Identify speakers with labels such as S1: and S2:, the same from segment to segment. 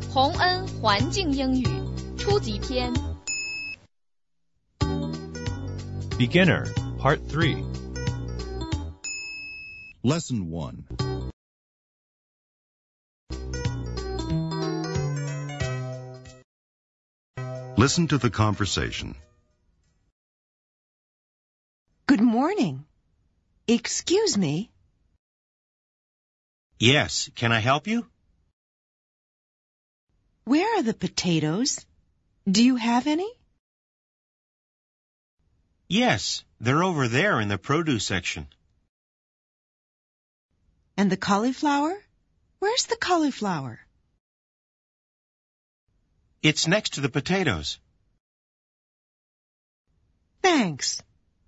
S1: 洪恩环境英语初级篇
S2: Beginner, Part 3.
S3: Lesson 1. Listen to the conversation.
S4: Good morning. Excuse me.
S5: Yes, can I help you?
S4: Where are the potatoes? Do you have any?
S5: Yes, they're over there in the produce section.
S4: And the cauliflower? Where's the cauliflower?
S5: It's next to the potatoes.
S4: Thanks.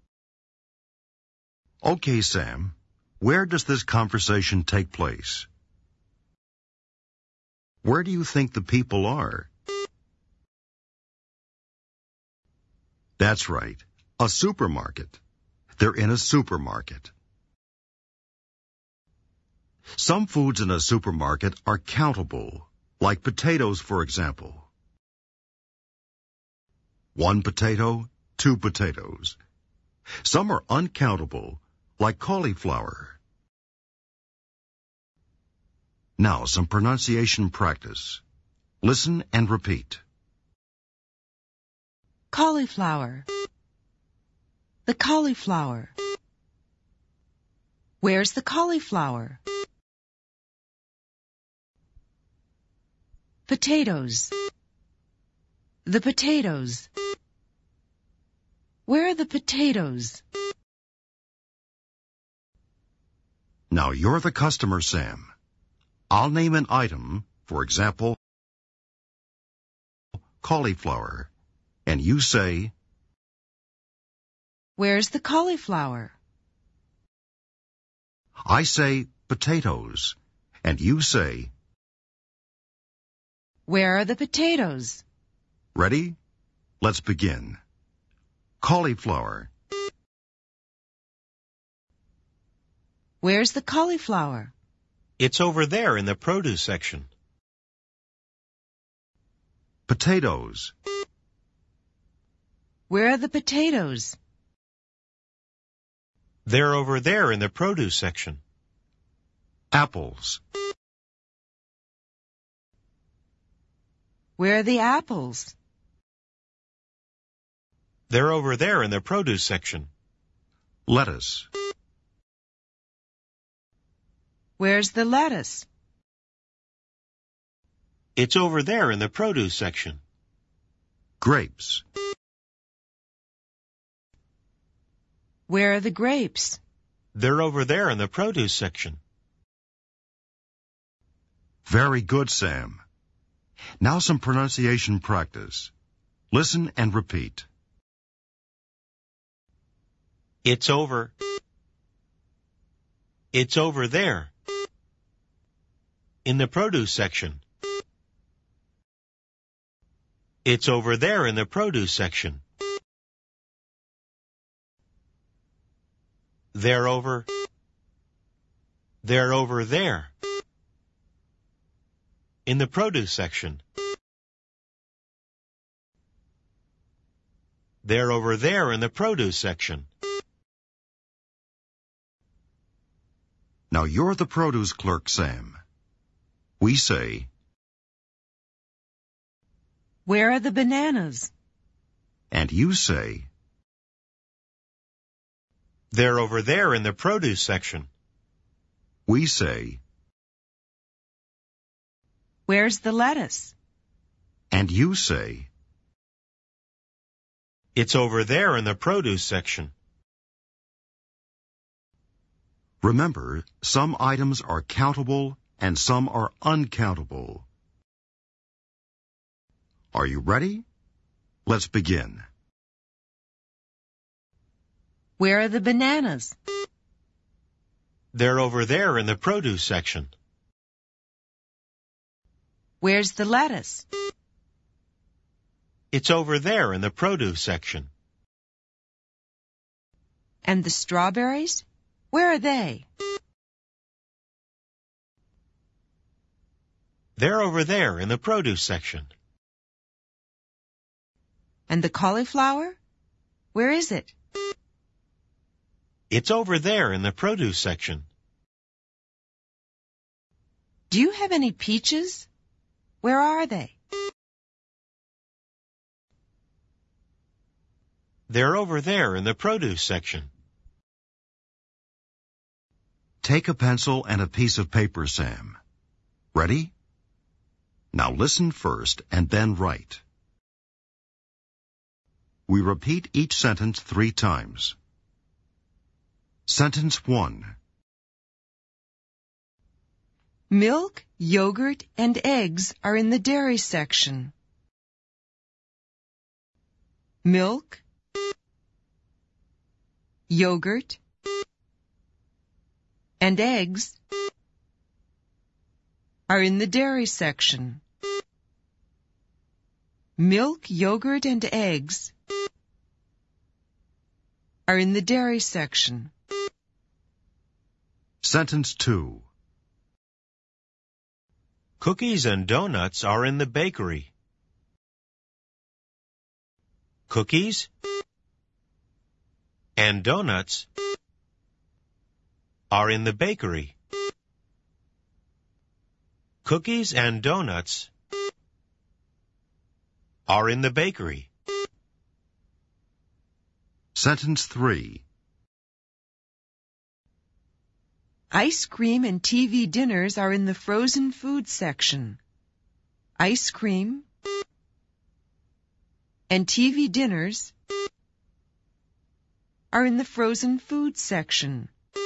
S3: Okay, Sam. Where does this conversation take place? Where do you think the people are? That's right. A supermarket. They're in a supermarket. Some foods in a supermarket are countable, like potatoes, for example. 1 potato, 2 potatoes. Some are uncountable, like cauliflower. Now, some pronunciation practice. Listen and repeat.
S4: Cauliflower. The cauliflower. Where's the cauliflower? Potatoes. The potatoes. Where are the potatoes?
S3: Now, you're the customer, Sam. I'll name an item, for example, cauliflower, and you say,
S4: Where's the cauliflower?
S3: I say potatoes, and you say,
S4: Where are the potatoes?
S3: ready? Let's begin. Cauliflower.
S4: Where's the cauliflower?
S5: It's over there in the produce section.
S3: Potatoes.
S4: Where are the potatoes?
S5: They're over there in the produce section.
S3: Apples.
S4: Where are the apples?
S5: They're over there in the produce section.
S3: Lettuce.
S4: Where's the lettuce?
S5: It's over there in the produce section.
S3: Grapes.
S4: Where are the grapes?
S5: They're over there in the produce section.
S3: Very good, Sam. Now some pronunciation practice. Listen and repeat.
S5: It's over. It's over there. In the produce section. It's over there in the produce section. They're over there. In the produce section. They're over there in the produce section.
S3: Now you're the produce clerk, Sam. We say,
S4: Where are the bananas?
S3: and you say,
S5: They're over there in the produce section.
S3: we say,
S4: Where's the lettuce?
S3: and you say,
S5: It's over there in the produce section.
S3: remember, some items are countable and some are uncountable. Are you ready? Let's begin.
S4: Where are the bananas?
S5: They're over there in the produce section.
S4: Where's the lettuce?
S5: It's over there in the produce section.
S4: And the strawberries? Where are they?
S5: They're over there in the produce section.
S4: And the cauliflower? Where is it?
S5: It's over there in the produce section.
S4: Do you have any peaches? Where are they?
S5: They're over there in the produce section.
S3: Take a pencil and a piece of paper, Sam. Ready? Now listen first and then write. We repeat each sentence 3 times. Sentence 1.
S4: Milk, yogurt, and eggs are in the dairy section. Milk, yogurt, and eggs are in the dairy section. Milk, yogurt, and eggs are in the dairy section.
S3: Sentence 2.
S5: Cookies and donuts are in the bakery. Cookies and donuts are in the bakery. Cookies and donuts are in the bakery.
S3: Sentence 3.
S4: Ice cream and TV dinners are in the frozen food section. Ice cream and TV dinners are in the frozen food section.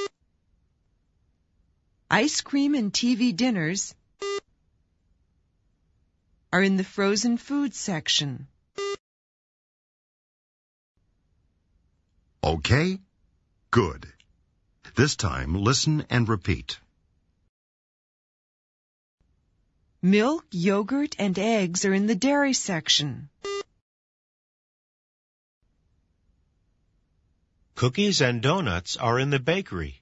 S4: Ice cream and TV dinners are in the frozen food section.
S3: Okay? Good. This time, listen and repeat.
S4: Milk, yogurt, and eggs are in the dairy section.
S5: Cookies and donuts are in the bakery.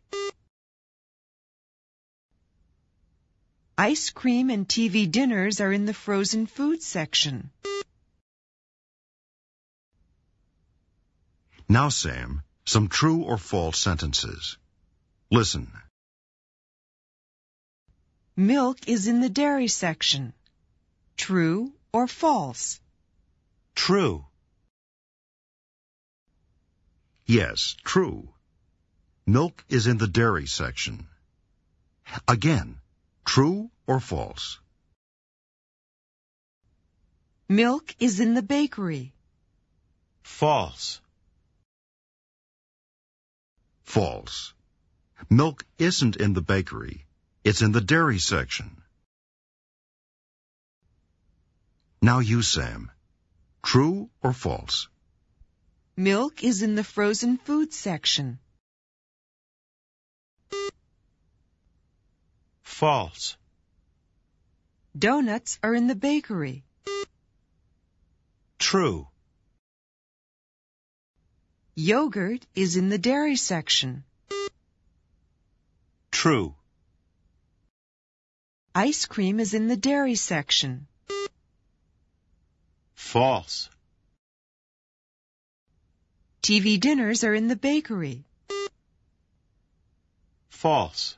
S4: Ice cream and TV dinners are in the frozen food section.
S3: Now, Sam, some true or false sentences. Listen.
S4: Milk is in the dairy section. True or false?
S5: True.
S3: Yes, true. Milk is in the dairy section. Again, true or false?
S4: Milk is in the bakery.
S5: False.
S3: False. Milk isn't in the bakery. It's in the dairy section. Now you, Sam. True or false?
S4: Milk is in the frozen food section.
S5: False.
S4: Donuts are in the bakery.
S5: True.
S4: Yogurt is in the dairy section.
S5: True.
S4: Ice cream is in the dairy section.
S5: False.
S4: TV dinners are in the bakery.
S5: False.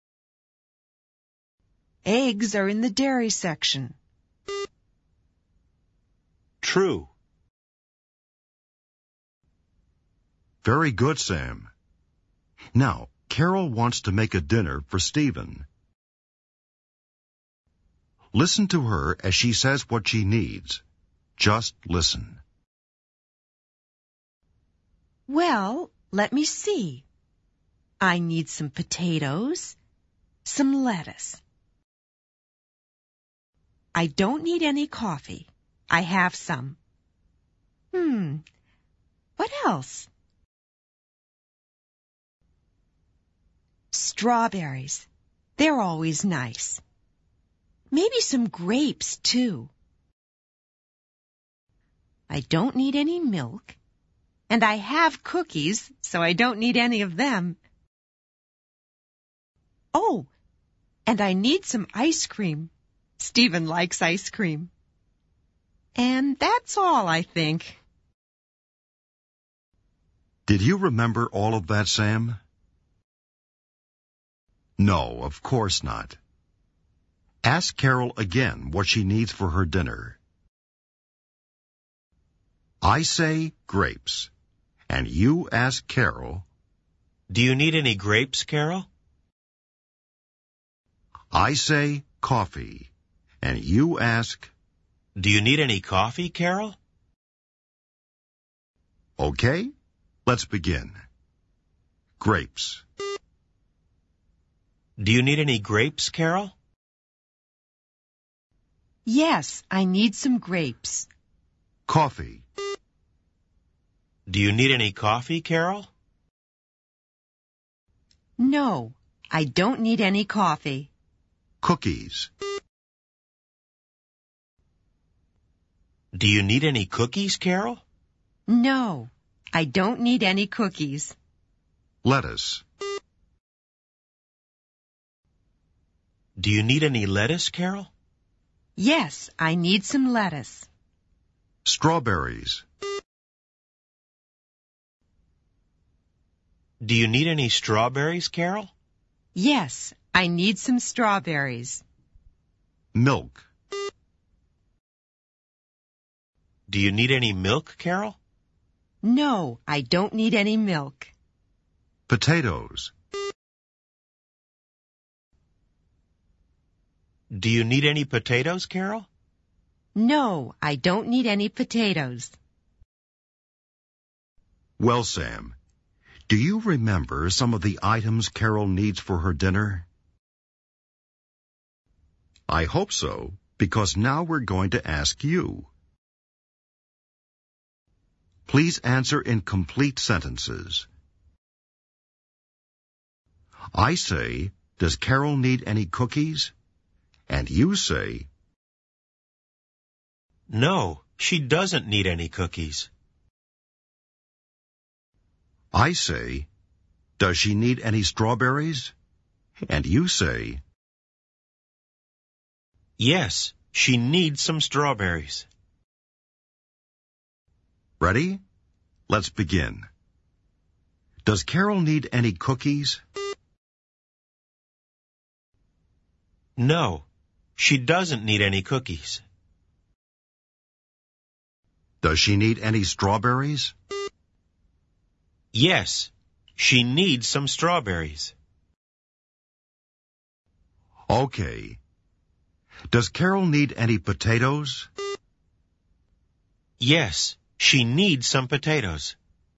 S4: Eggs are in the dairy section.
S5: True.
S3: Very good, Sam. Now, Carol wants to make a dinner for Stephen. Listen to her as she says what she needs. Just listen.
S4: Well, let me see. I need some potatoes, some lettuce. I don't need any coffee. I have some. What else? Strawberries. They're always nice. Maybe some grapes, too. I don't need any milk. And I have cookies, so I don't need any of them. Oh, and I need some ice cream. Stephen likes ice cream. And that's all, I think.
S3: Did you remember all of that, Sam? No, of course not. Ask Carol again what she needs for her dinner. I say grapes, and you ask Carol,
S5: Do you need any grapes, Carol?
S3: I say coffee, and you ask,
S5: Do you need any coffee, Carol?
S3: Okay, let's begin. Grapes.
S5: Do you need any grapes, Carol?
S4: Yes, I need some grapes.
S3: Coffee.
S5: Do you need any coffee, Carol?
S4: No, I don't need any coffee.
S3: Cookies.
S5: Do you need any cookies, Carol?
S4: No, I don't need any cookies.
S3: Lettuce.
S5: Do you need any lettuce, Carol?
S4: Yes, I need some lettuce.
S3: Strawberries.
S5: Do you need any strawberries, Carol?
S4: Yes, I need some strawberries.
S3: Milk.
S5: Do you need any milk, Carol?
S4: No, I don't need any milk.
S3: Potatoes.
S5: Do you need any potatoes, Carol?
S4: No, I don't need any potatoes.
S3: Well, Sam, do you remember some of the items Carol needs for her dinner? I hope so, because now we're going to ask you. Please answer in complete sentences. I say, does Carol need any cookies? And you say,
S5: No, she doesn't need any cookies.
S3: I say, does she need any strawberries? And you say,
S5: Yes, she needs some strawberries.
S3: Ready? Let's begin. Does Carol need any cookies?
S5: No, she doesn't need any cookies.
S3: Does she need any strawberries?
S5: Yes, she needs some strawberries.
S3: Okay. Does Carol need any potatoes?
S5: Yes, she needs some potatoes.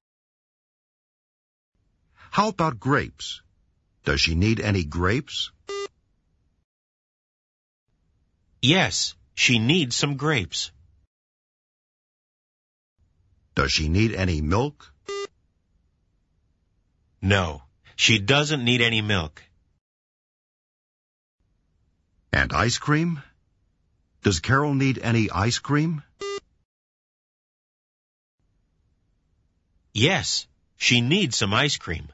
S3: How about grapes? Does she need any grapes?
S5: Yes, she needs some grapes.
S3: Does she need any milk?
S5: No, she doesn't need any milk.
S3: And ice cream? Does Carol need any ice cream?
S5: Yes, she needs some ice cream.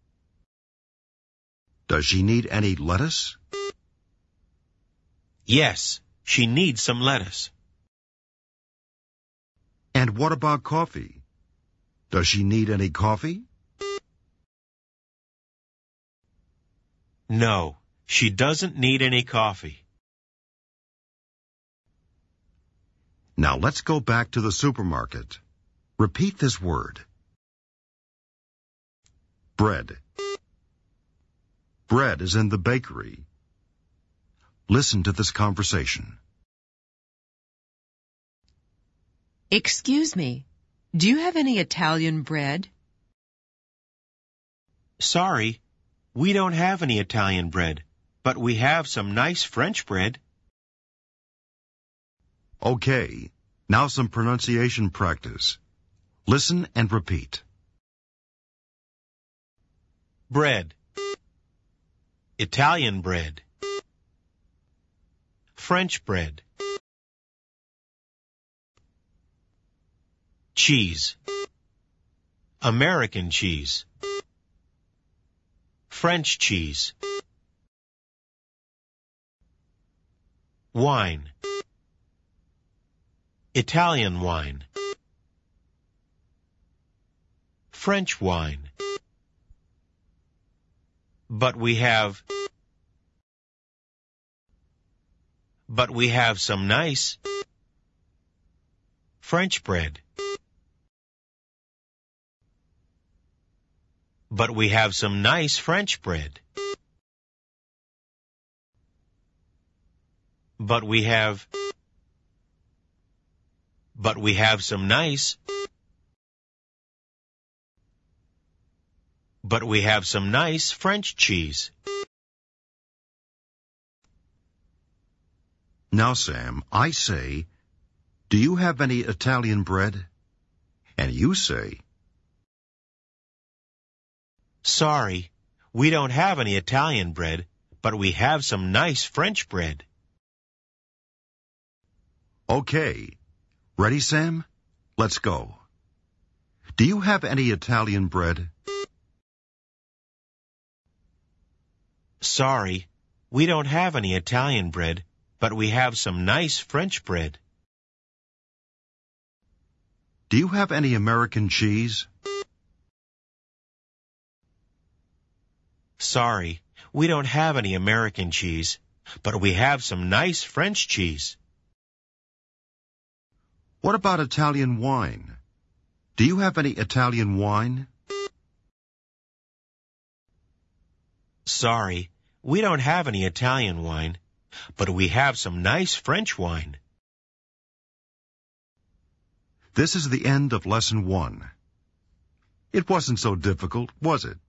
S3: Does she need any lettuce?
S5: Yes, she needs some lettuce.
S3: And what about coffee? Does she need any coffee?
S5: No, she doesn't need any coffee.
S3: Now let's go back to the supermarket. Repeat this word. Bread. Bread is in the bakery. Listen to this conversation.
S4: Excuse me, do you have any Italian bread?
S5: Sorry, we don't have any Italian bread, but we have some nice French bread.
S3: Okay, now some pronunciation practice. Listen and repeat.
S5: Bread. Italian bread. French bread. Cheese. American cheese. French cheese. Wine. Italian wine. French wine. But we have some nice French bread. But we have some nice French bread. But we have some nice French cheese.
S3: Now, Sam, I say, do you have any Italian bread? And you say,
S5: sorry, we don't have any Italian bread, but we have some nice French bread.
S3: okay. Ready, Sam? Let's go. Do you have any Italian bread?
S5: Sorry, we don't have any Italian bread, but we have some nice French bread.
S3: Do you have any American cheese?
S5: Sorry, we don't have any American cheese, but we have some nice French cheese.
S3: What about Italian wine? Do you have any Italian wine?
S5: Sorry, we don't have any Italian wine, but we have some nice French wine.
S3: This is the end of Lesson 1. It wasn't so difficult, was it?